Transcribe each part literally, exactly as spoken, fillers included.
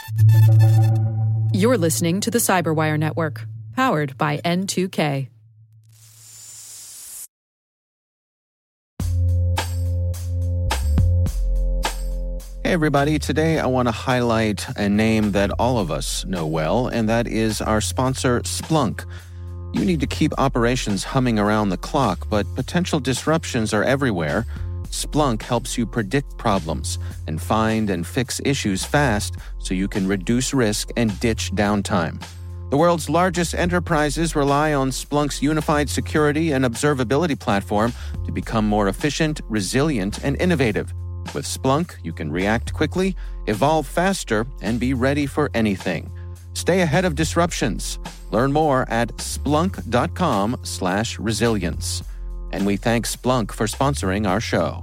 You're listening to the Cyberwire Network, powered by N two K. Hey everybody, today I want to highlight a name that all of us know well, and that is our sponsor, Splunk. You need to keep operations humming around the clock, but potential disruptions are everywhere. Splunk helps you predict problems and find and fix issues fast so you can reduce risk and ditch downtime. The world's largest enterprises rely on Splunk's unified security and observability platform to become more efficient, resilient, and innovative. With Splunk, you can react quickly, evolve faster, and be ready for anything. Stay ahead of disruptions. Learn more at splunk.com slash resilience. And we thank Splunk for sponsoring our show.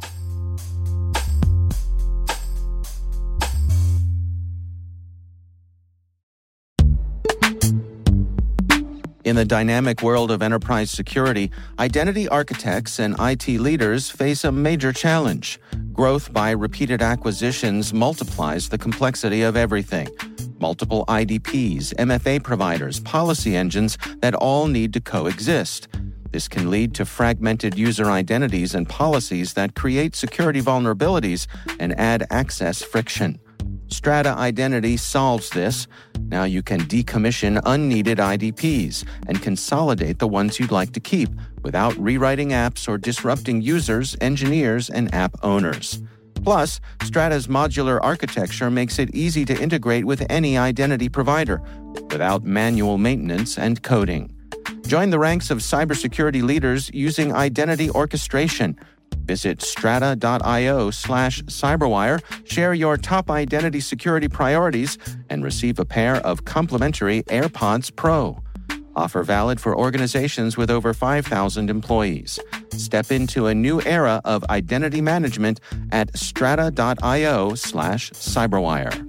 In the dynamic world of enterprise security, identity architects and I T leaders face a major challenge. Growth by repeated acquisitions multiplies the complexity of everything. Multiple I D Ps, M F A providers, policy engines that all need to coexist. This can lead to fragmented user identities and policies that create security vulnerabilities and add access friction. Strata Identity solves this. Now you can decommission unneeded I D Ps and consolidate the ones you'd like to keep without rewriting apps or disrupting users, engineers, and app owners. Plus, Strata's modular architecture makes it easy to integrate with any identity provider without manual maintenance and coding. Join the ranks of cybersecurity leaders using identity orchestration. Visit strata.io slash cyberwire, share your top identity security priorities, and receive a pair of complimentary AirPods Pro. Offer valid for organizations with over five thousand employees. Step into a new era of identity management at strata.io slash cyberwire.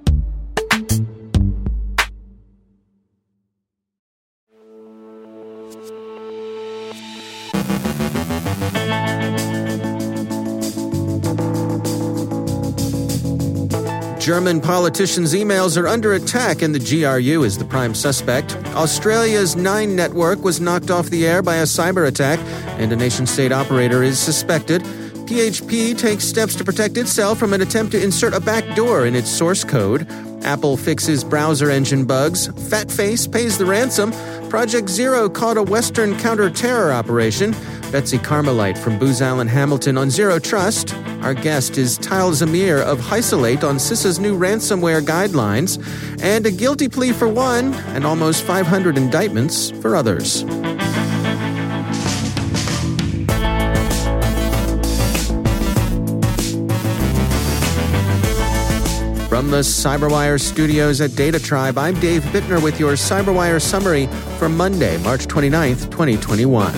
German politicians' emails are under attack and the G R U is the prime suspect. Australia's Nine network was knocked off the air by a cyber attack and a nation-state operator is suspected. P H P takes steps to protect itself from an attempt to insert a backdoor in its source code. Apple fixes browser engine bugs. Fatface pays the ransom. Project Zero caught a Western counter-terror operation. Betsy Carmelite from Booz Allen Hamilton on Zero Trust. Our guest is Tal Zamir of Hysolate on CISA's new ransomware guidelines. And a guilty plea for one and almost five hundred indictments for others. From the Cyberwire studios at Data Tribe, I'm Dave Bittner with your Cyberwire summary for Monday, March twenty-ninth, twenty twenty-one.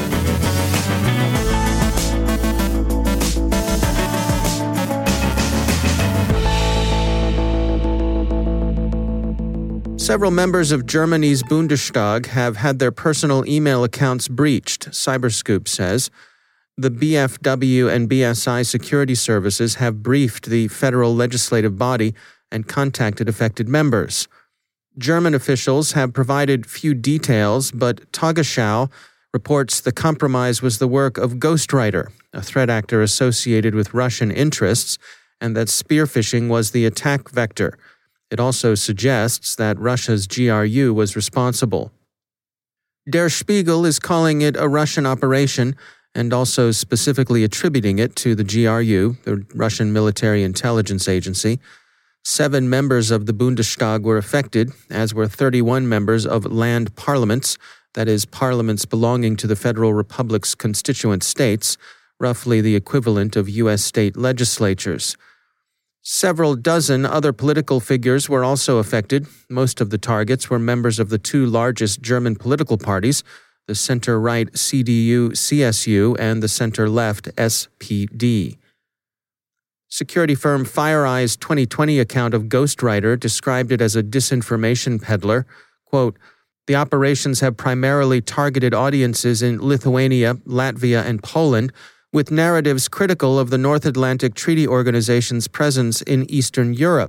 Several members of Germany's Bundestag have had their personal email accounts breached, Cyberscoop says. The B F W and B S I security services have briefed the federal legislative body and contacted affected members. German officials have provided few details, but Tagesschau reports the compromise was the work of Ghostwriter, a threat actor associated with Russian interests, and that spear phishing was the attack vector. It also suggests that Russia's G R U was responsible. Der Spiegel is calling it a Russian operation and also specifically attributing it to the G R U, the Russian military intelligence agency. Seven members of the Bundestag were affected, as were thirty-one members of land parliaments, that is, parliaments belonging to the Federal Republic's constituent states, roughly the equivalent of U S state legislatures. Several dozen other political figures were also affected. Most of the targets were members of the two largest German political parties, the center-right C D U C S U and the center-left S P D. Security firm FireEye's twenty twenty account of Ghostwriter described it as a disinformation peddler. Quote, "The operations have primarily targeted audiences in Lithuania, Latvia, and Poland, with narratives critical of the North Atlantic Treaty Organization's presence in Eastern Europe.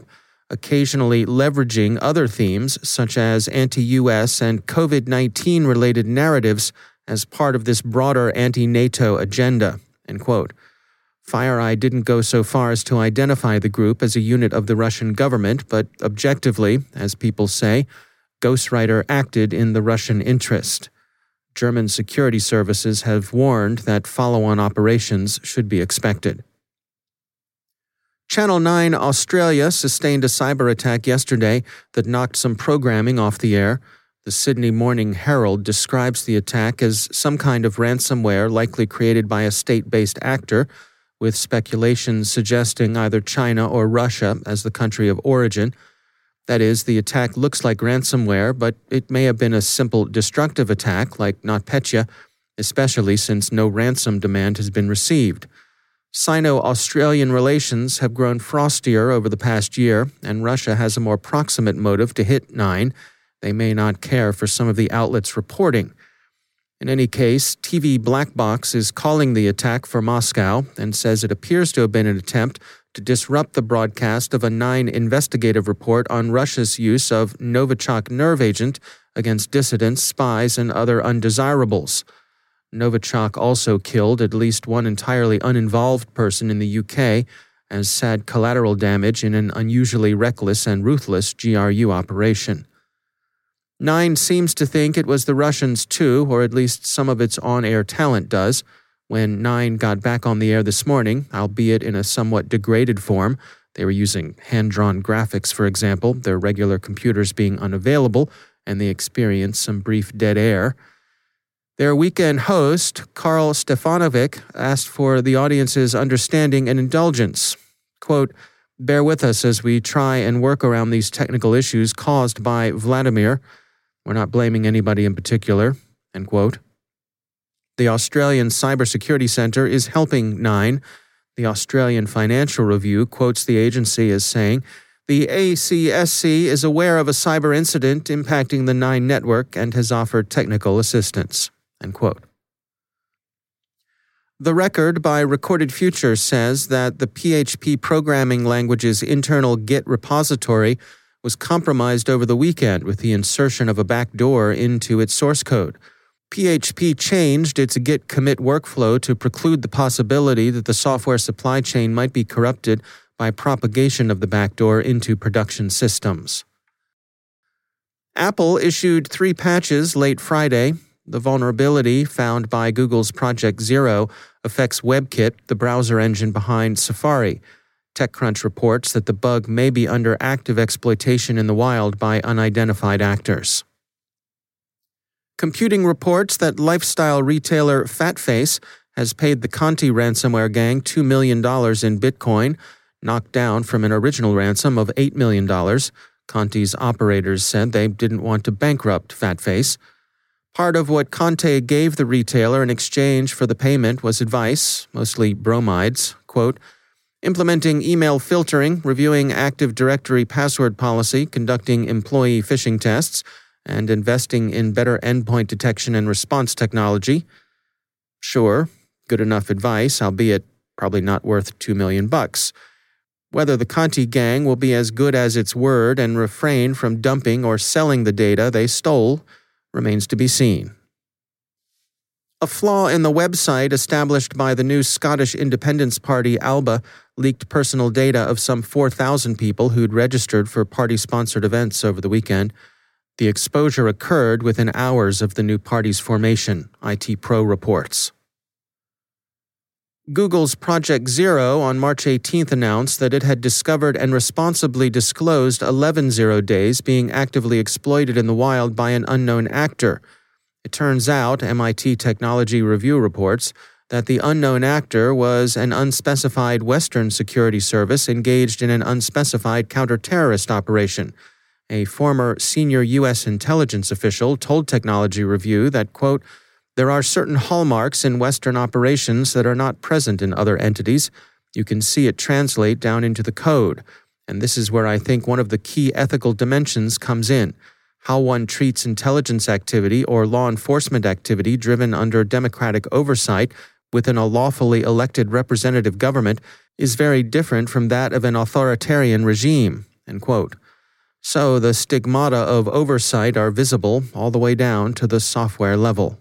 occasionally leveraging other themes such as anti-U S and COVID nineteen related narratives as part of this broader anti-NATO agenda, end quote. FireEye didn't go so far as to identify the group as a unit of the Russian government, but objectively, as people say, Ghostwriter acted in the Russian interest. German security services have warned that follow-on operations should be expected. Channel nine Australia sustained a cyber attack yesterday that knocked some programming off the air. The Sydney Morning Herald describes the attack as some kind of ransomware likely created by a state-based actor, with speculations suggesting either China or Russia as the country of origin. That is, the attack looks like ransomware, but it may have been a simple destructive attack like NotPetya, especially since no ransom demand has been received. Sino-Australian relations have grown frostier over the past year, and Russia has a more proximate motive to hit Nine. They may not care for some of the outlets reporting. In any case, T V Black Box is calling the attack for Moscow and says it appears to have been an attempt to disrupt the broadcast of a Nine investigative report on Russia's use of Novichok nerve agent against dissidents, spies, and other undesirables. Novichok also killed at least one entirely uninvolved person in the U K as sad collateral damage in an unusually reckless and ruthless G R U operation. Nine seems to think it was the Russians too, or at least some of its on-air talent does. When Nine got back on the air this morning, albeit in a somewhat degraded form, they were using hand-drawn graphics, for example, their regular computers being unavailable, and they experienced some brief dead air. Their weekend host, Karl Stefanovic, asked for the audience's understanding and indulgence. Quote, "Bear with us as we try and work around these technical issues caused by Vladimir. We're not blaming anybody in particular," end quote. The Australian Cybersecurity Centre is helping Nine. The Australian Financial Review quotes the agency as saying, "The A C S C is aware of a cyber incident impacting the Nine network and has offered technical assistance," end quote. The Record by Recorded Future says that the P H P programming language's internal Git repository was compromised over the weekend with the insertion of a backdoor into its source code. P H P changed its Git commit workflow to preclude the possibility that the software supply chain might be corrupted by propagation of the backdoor into production systems. Apple issued three patches late Friday. The vulnerability found by Google's Project Zero affects WebKit, the browser engine behind Safari. TechCrunch reports that the bug may be under active exploitation in the wild by unidentified actors. Computing reports that lifestyle retailer FatFace has paid the Conti ransomware gang two million dollars in Bitcoin, knocked down from an original ransom of eight million dollars. Conti's operators said they didn't want to bankrupt FatFace. Part of what Conte gave the retailer in exchange for the payment was advice, mostly bromides, quote, "implementing email filtering, reviewing Active Directory password policy, conducting employee phishing tests, and investing in better endpoint detection and response technology." Sure, good enough advice, albeit probably not worth two million bucks. Whether the Conti gang will be as good as its word and refrain from dumping or selling the data they stole remains to be seen. A flaw in the website established by the new Scottish Independence Party Alba leaked personal data of some four thousand people who'd registered for party-sponsored events over the weekend. The exposure occurred within hours of the new party's formation, I T Pro reports. Google's Project Zero on March eighteenth announced that it had discovered and responsibly disclosed eleven zero days being actively exploited in the wild by an unknown actor. It turns out, M I T Technology Review reports, that the unknown actor was an unspecified Western security service engaged in an unspecified counter-terrorist operation. A former senior U S intelligence official told Technology Review that, quote, "There are certain hallmarks in Western operations that are not present in other entities. You can see it translate down into the code. And this is where I think one of the key ethical dimensions comes in. How one treats intelligence activity or law enforcement activity driven under democratic oversight within a lawfully elected representative government is very different from that of an authoritarian regime," end quote. So the stigmata of oversight are visible all the way down to the software level.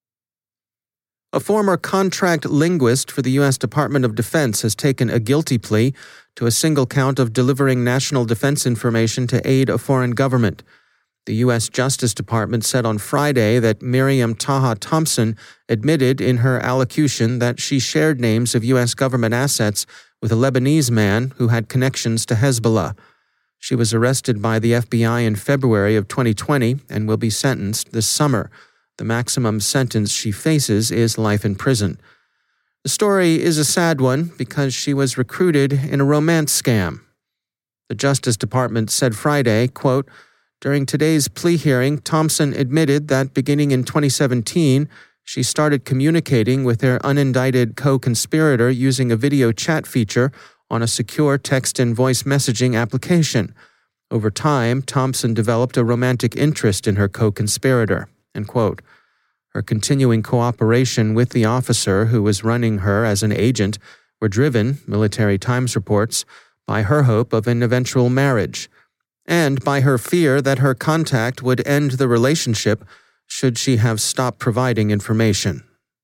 A former contract linguist for the U S Department of Defense has taken a guilty plea to a single count of delivering national defense information to aid a foreign government. The U S Justice Department said on Friday that Miriam Taha Thompson admitted in her allocution that she shared names of U S government assets with a Lebanese man who had connections to Hezbollah. She was arrested by the F B I in February of twenty twenty and will be sentenced this summer. The maximum sentence she faces is life in prison. The story is a sad one because she was recruited in a romance scam. The Justice Department said Friday, quote, "During today's plea hearing, Thompson admitted that beginning in twenty seventeen, she started communicating with their unindicted co-conspirator using a video chat feature on a secure text and voice messaging application. Over time, Thompson developed a romantic interest in her co-conspirator." End quote. Her continuing cooperation with the officer who was running her as an agent were driven, Military Times reports, by her hope of an eventual marriage, and by her fear that her contact would end the relationship should she have stopped providing information.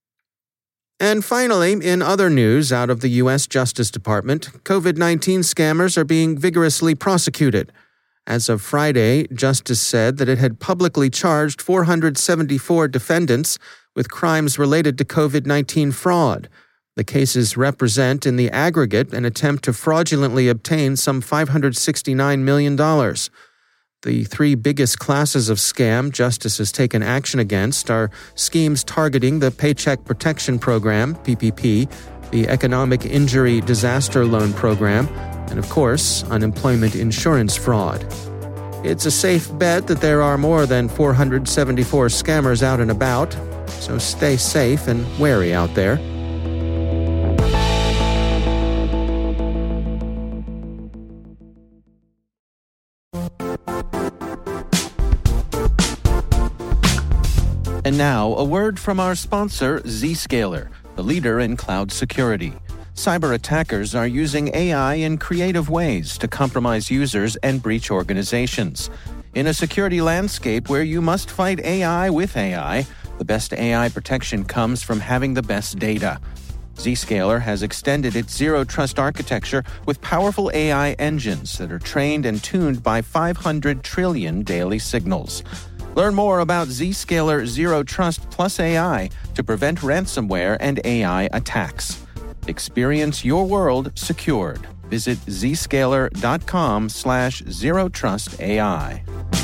And finally, in other news out of the U S Justice Department, COVID nineteen scammers are being vigorously prosecuted. As of Friday, Justice said that it had publicly charged four hundred seventy-four defendants with crimes related to COVID nineteen fraud. The cases represent, in the aggregate, an attempt to fraudulently obtain some five hundred sixty-nine million dollars. The three biggest classes of scam Justice has taken action against are schemes targeting the Paycheck Protection Program, P P P, the Economic Injury Disaster Loan Program, and of course, unemployment insurance fraud. It's a safe bet that there are more than four hundred seventy-four scammers out and about, so stay safe and wary out there. And now, a word from our sponsor, Zscaler, the leader in cloud security. Cyber attackers are using A I in creative ways to compromise users and breach organizations. In a security landscape where you must fight A I with A I, the best A I protection comes from having the best data. Zscaler has extended its zero-trust architecture with powerful A I engines that are trained and tuned by five hundred trillion daily signals. Learn more about Zscaler Zero Trust Plus A I to prevent ransomware and A I attacks. Experience your world secured. Visit zscaler.com slash zero trust AI.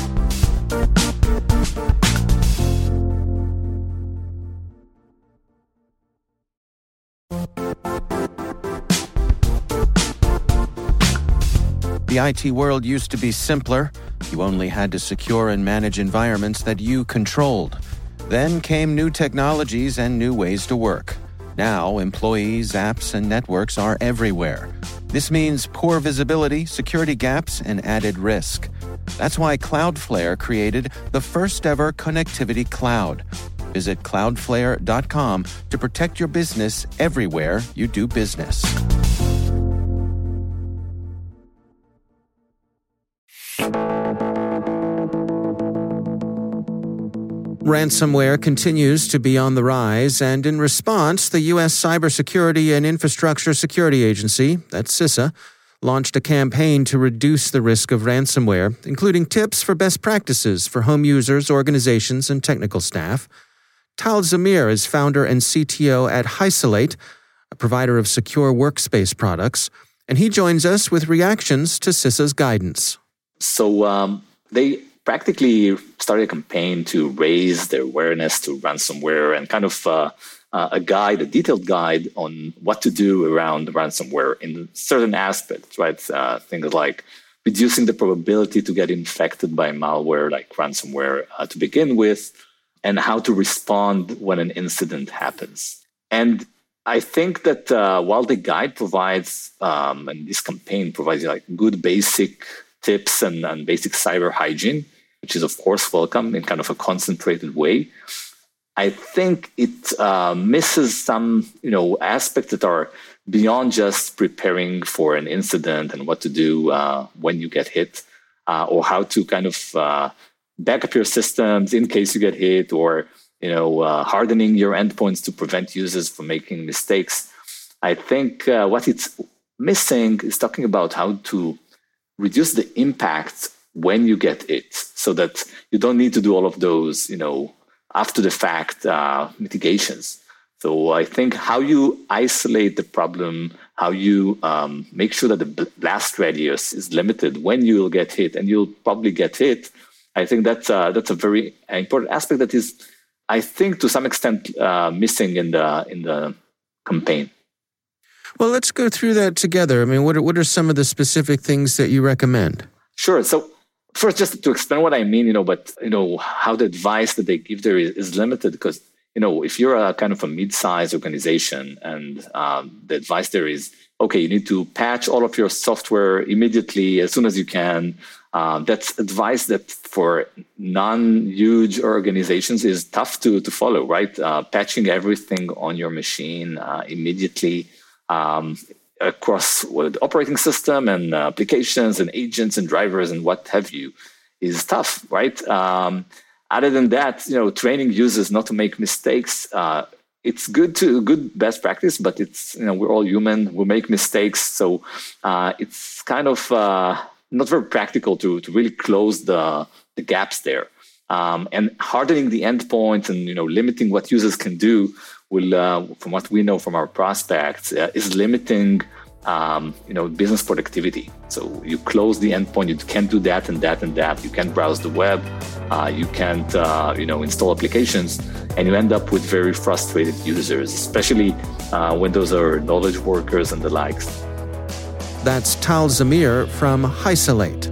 The I T world used to be simpler. You only had to secure and manage environments that you controlled. Then came new technologies and new ways to work. Now, employees, apps, and networks are everywhere. This means poor visibility, security gaps, and added risk. That's why Cloudflare created the first-ever connectivity cloud. Visit cloudflare dot com to protect your business everywhere you do business. Ransomware continues to be on the rise, and in response, the U S Cybersecurity and Infrastructure Security Agency, that's CISA, launched a campaign to reduce the risk of ransomware, including tips for best practices for home users, organizations, and technical staff. Tal Zamir is founder and C T O at Hysolate, a provider of secure workspace products, and he joins us with reactions to CISA's guidance. So um, they practically started a campaign to raise their awareness to ransomware and kind of uh, uh, a guide, a detailed guide on what to do around ransomware in certain aspects, right? Uh, things like reducing the probability to get infected by malware like ransomware uh, to begin with, and how to respond when an incident happens. And I think that uh, while the guide provides, um, and this campaign provides like good basic tips and, and basic cyber hygiene, which is, of course, welcome in kind of a concentrated way, I think it uh, misses some, you know, aspects that are beyond just preparing for an incident and what to do uh, when you get hit, uh, or how to kind of uh, back up your systems in case you get hit, or you know, uh, hardening your endpoints to prevent users from making mistakes. I think uh, what it's missing is talking about how to reduce the impact when you get it, so that you don't need to do all of those, you know, after the fact uh, mitigations. So I think how you isolate the problem, how you um, make sure that the blast radius is limited when you will get hit, and you'll probably get hit. I think that's uh, that's a very important aspect that is, I think, to some extent uh, missing in the in the campaign. Well, let's go through that together. I mean, what are, what are some of the specific things that you recommend? Sure. So first, just to explain what I mean, you know, but you know how the advice that they give there is, is limited, because you know, if you're a kind of a mid-sized organization and um, the advice there is, okay, you need to patch all of your software immediately as soon as you can. Uh, that's advice that for non-huge organizations is tough to, to follow, right? Uh, patching everything on your machine uh, immediately um, across well, the operating system and uh, applications and agents and drivers and what have you is tough, right? Um, Other than that, you know, training users not to make mistakes. Uh, it's good to good best practice, but it's, you know, we're all human. We make mistakes, so uh, it's kind of uh, not very practical to to really close the the gaps there. Um, and hardening the endpoint and you know limiting what users can do will, uh, from what we know from our prospects, uh, is limiting. Um, you know, business productivity. So you close the endpoint, you can't do that and that and that. You can't browse the web. Uh, you can't, uh, you know, install applications, and you end up with very frustrated users, especially uh, when those are knowledge workers and the likes. That's Tal Zamir from Hysolate.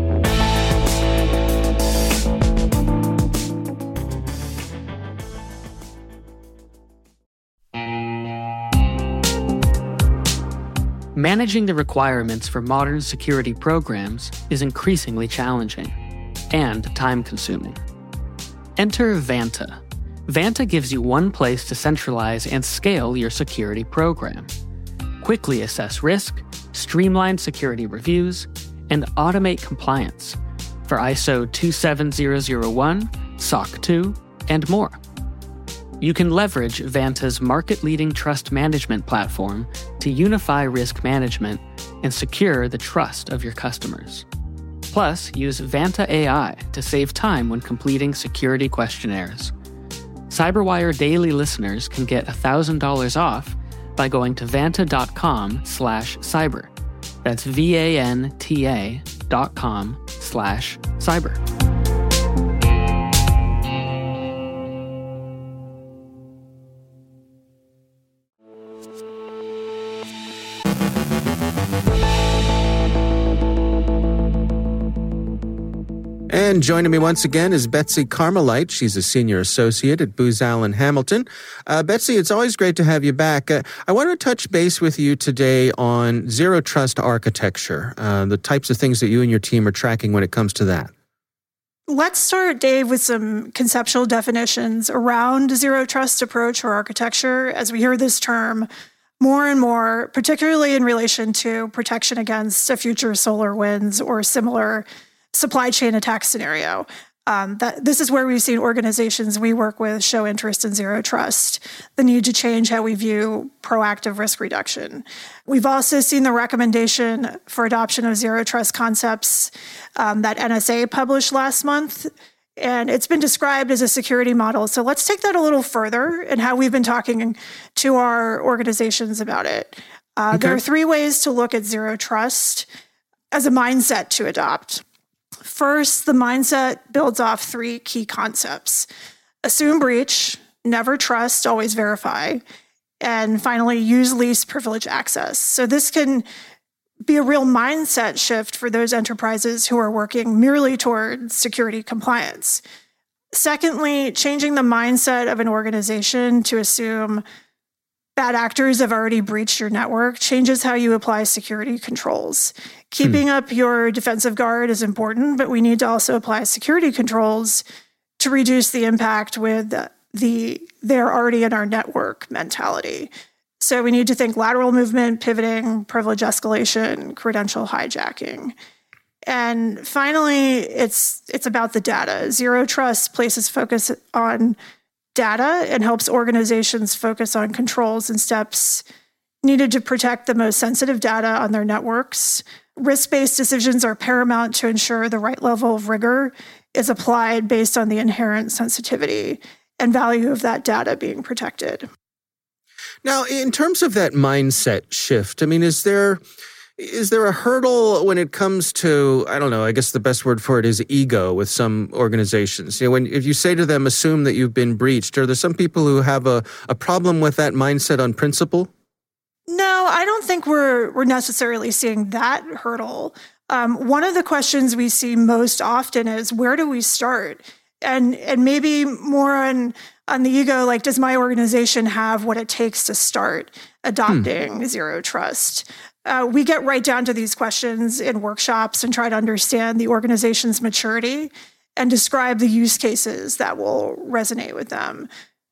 Managing the requirements for modern security programs is increasingly challenging and time-consuming. Enter Vanta. Vanta gives you one place to centralize and scale your security program. Quickly assess risk, streamline security reviews, and automate compliance for I S O two seven zero zero one, S O C two, and more. You can leverage Vanta's market-leading trust management platform to unify risk management and secure the trust of your customers. Plus, use Vanta A I to save time when completing security questionnaires. CyberWire Daily listeners can get one thousand dollars off by going to vanta.com slash cyber. That's V-A-N-T-A dot com slash cyber. And joining me once again is Betsy Carmelite. She's a senior associate at Booz Allen Hamilton. Uh, Betsy, it's always great to have you back. Uh, I want to touch base with you today on zero trust architecture, uh, the types of things that you and your team are tracking when it comes to that. Let's start, Dave, with some conceptual definitions around zero trust approach or architecture, as we hear this term more and more, particularly in relation to protection against a future SolarWinds or similar supply chain attack scenario. Um, that this is where we've seen organizations we work with show interest in zero trust, the need to change how we view proactive risk reduction. We've also seen the recommendation for adoption of zero trust concepts um, that N S A published last month, and it's been described as a security model. So let's take that a little further and how we've been talking to our organizations about it. Uh, okay. There are three ways to look at zero trust as a mindset to adopt. First, the mindset builds off three key concepts: assume breach, never trust, always verify, and finally, use least privilege access. So this can be a real mindset shift for those enterprises who are working merely toward security compliance. Secondly, changing the mindset of an organization to assume bad actors have already breached your network changes how you apply security controls. Keeping hmm. up your defensive guard is important, but we need to also apply security controls to reduce the impact with the they're already in our network mentality. So we need to think lateral movement, pivoting, privilege escalation, credential hijacking. And finally, it's it's about the data. Zero Trust places focus on data and helps organizations focus on controls and steps needed to protect the most sensitive data on their networks. Risk-based decisions are paramount to ensure the right level of rigor is applied based on the inherent sensitivity and value of that data being protected. Now, in terms of that mindset shift, I mean, is there is there a hurdle when it comes to, I don't know, I guess the best word for it is ego with some organizations? You know, when if you say to them, assume that you've been breached, are there some people who have a, a problem with that mindset on principle? No, I don't think we're we're necessarily seeing that hurdle. Um, one of the questions we see most often is, where do we start? And and maybe more on on the ego, like, does my organization have what it takes to start adopting hmm. Zero Trust? Uh, we get right down to these questions in workshops and try to understand the organization's maturity and describe the use cases that will resonate with them.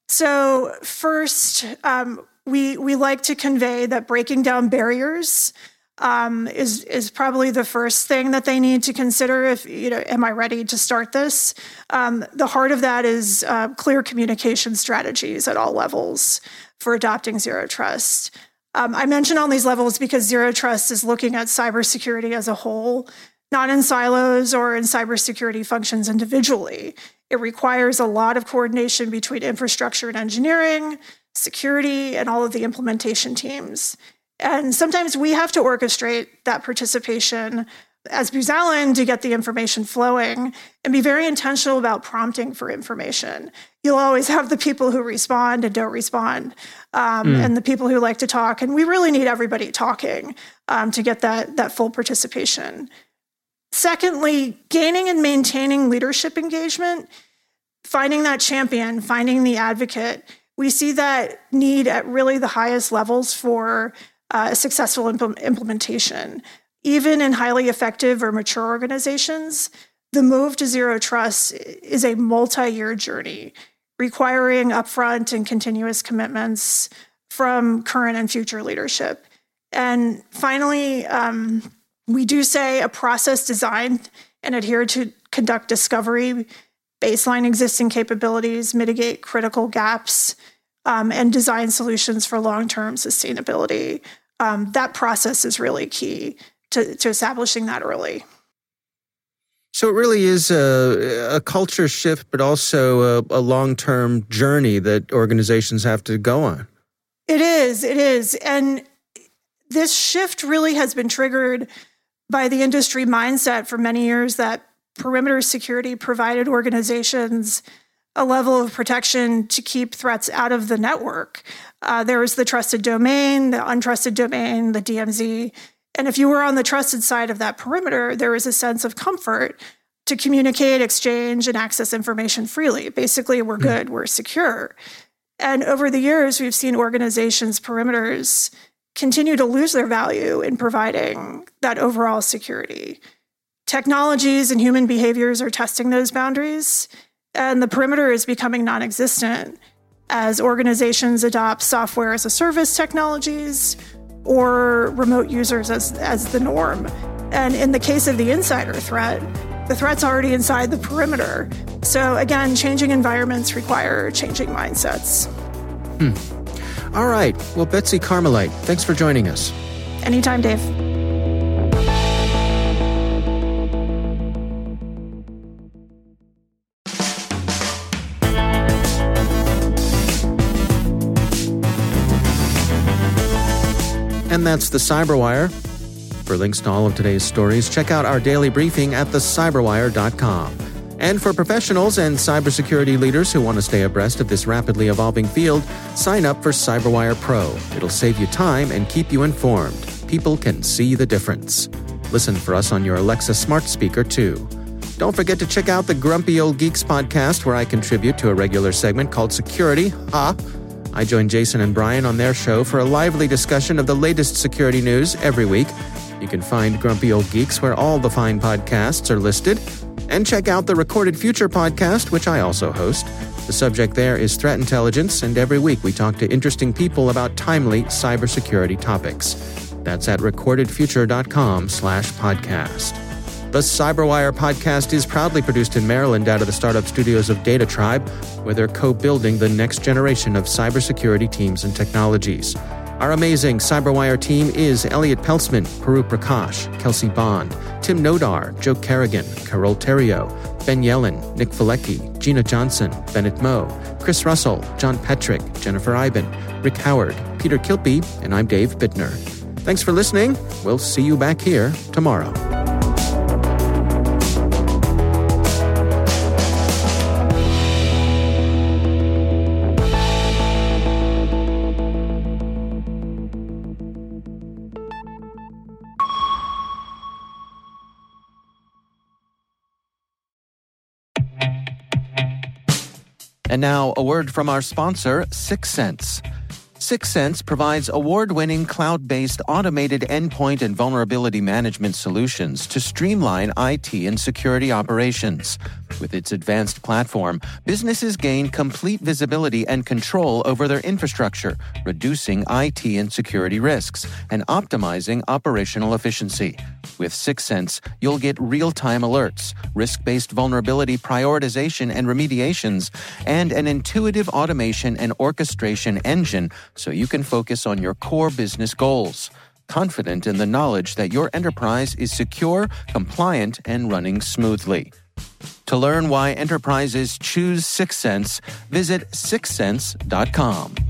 So first, um, we we like to convey that breaking down barriers um, is is probably the first thing that they need to consider. If you know, am I ready to start this? Um, the heart of that is uh, clear communication strategies at all levels for adopting Zero Trust. Um, I mention all these levels because Zero Trust is looking at cybersecurity as a whole, not in silos or in cybersecurity functions individually. It requires a lot of coordination between infrastructure and engineering, security, and all of the implementation teams. And sometimes we have to orchestrate that participation as Booz Allen to get the information flowing and be very intentional about prompting for information. You'll always have the people who respond and don't respond, um, mm. and the people who like to talk. And we really need everybody talking um, to get that, that full participation. Secondly, gaining and maintaining leadership engagement, finding that champion, finding the advocate. We see that need at really the highest levels for uh, successful impl- implementation. Even in highly effective or mature organizations, the move to Zero Trust is a multi-year journey, requiring upfront and continuous commitments from current and future leadership. And finally, um, we do say a process designed and adhere to conduct discovery, baseline existing capabilities, mitigate critical gaps, um, and design solutions for long-term sustainability. Um, that process is really key to, to establishing that early. So it really is a, a culture shift, but also a, a long-term journey that organizations have to go on. It is, it is. And this shift really has been triggered by the industry mindset for many years that perimeter security provided organizations a level of protection to keep threats out of the network. Uh, there was the trusted domain, the untrusted domain, the D M Z. And if you were on the trusted side of that perimeter, there was a sense of comfort to communicate, exchange, and access information freely. Basically, we're good, mm. we're secure. And over the years, we've seen organizations' perimeters continue to lose their value in providing that overall security. Technologies and human behaviors are testing those boundaries, and the perimeter is becoming non-existent as organizations adopt software as a service technologies or remote users as, as the norm. And in the case of the insider threat, the threat's already inside the perimeter. So again, changing environments require changing mindsets. Hmm. All right. Well, Betsy Carmelite, thanks for joining us. Anytime, Dave. And that's the Cyberwire. For links to all of today's stories, check out our daily briefing at the cyberwire dot com. And for professionals and cybersecurity leaders who want to stay abreast of this rapidly evolving field, sign up for Cyberwire Pro. It'll save you time and keep you informed. People can see the difference. Listen for us on your Alexa smart speaker, too. Don't forget to check out the Grumpy Old Geeks podcast, where I contribute to a regular segment called Security. Ha! I join Jason and Brian on their show for a lively discussion of the latest security news every week. You can find Grumpy Old Geeks where all the fine podcasts are listed. And check out the Recorded Future podcast, which I also host. The subject there is threat intelligence, and every week we talk to interesting people about timely cybersecurity topics. That's at recordedfuture.com slash podcast. The CyberWire podcast is proudly produced in Maryland out of the startup studios of DataTribe, where they're co-building the next generation of cybersecurity teams and technologies. Our amazing CyberWire team is Elliot Peltzman, Puru Prakash, Kelsey Bond, Tim Nodar, Joe Kerrigan, Carol Terrio, Ben Yellen, Nick Valecki, Gina Johnson, Bennett Moe, Chris Russell, John Petrick, Jennifer Iben, Rick Howard, Peter Kilpie, and I'm Dave Bittner. Thanks for listening. We'll see you back here tomorrow. And now, a word from our sponsor, Syxsense. Syxsense provides award-winning cloud-based automated endpoint and vulnerability management solutions to streamline I T and security operations. With its advanced platform, businesses gain complete visibility and control over their infrastructure, reducing I T and security risks and optimizing operational efficiency. With Syxsense, you'll get real-time alerts, risk-based vulnerability prioritization and remediations, and an intuitive automation and orchestration engine so you can focus on your core business goals, confident in the knowledge that your enterprise is secure, compliant, and running smoothly. To learn why enterprises choose Syxsense, visit syxsense dot com.